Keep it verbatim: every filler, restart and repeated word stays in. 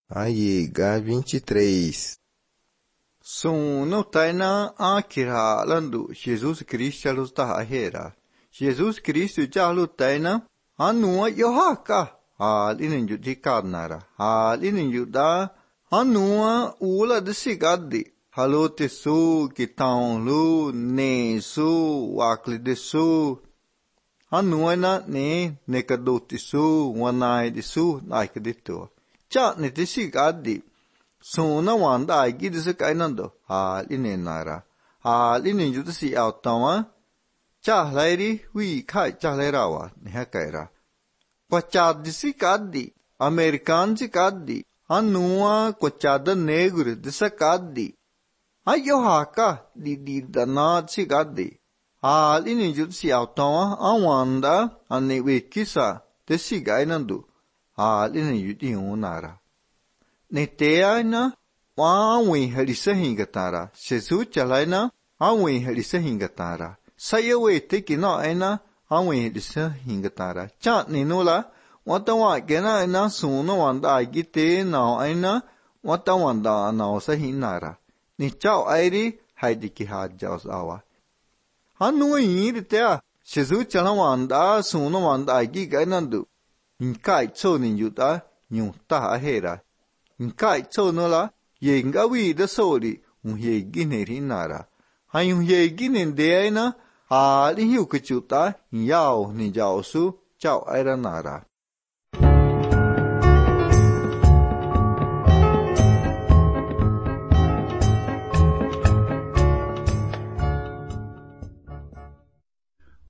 Aiega vinte e três. Sum no taina akira landu Jesus Cristo luta hera. Jesus Cristo ja lutaina anua yohaka. Hal inin judi kadnara. Hal inin juda anua ula desigaddi. Halote su kitão lu ne su wakli de su. Anua na ne nekadoti su wanai de su naik de to. Cha ne desigaddi. Suna wanda agi disa kainando. Hal inin nara. Hal inin juda si autawa. Cha lairi wi kai cha lairawa neha kaira. Quachad si caddi, American si caddi, anua quachada negro dessa caddi. Ayo haka di di danad si caddi. Al ininjut si autawa awanda anewe kisa te si gainandu. Al ininjut iunara. Netea na awi halisa hingatara. Jesus chalaina awi halisa hingatara. Sayawe teki no aina awi halisa hingatara. Chat ni nula wata wa gena aina suna wanda agite na aina wata wanda na sa hinara. Ni chao airi haidiki hajjaus awa. Hanu yiri tea shizu chala wanda suna wanda agi gainandu. Inkai cho ninjuta nyuta ahera. Inkai cho nula yenga wi da sori un yegi nerinara. Hayun yegi nindeaina hali hiu kuchuta yao ni jao su chao aira nara.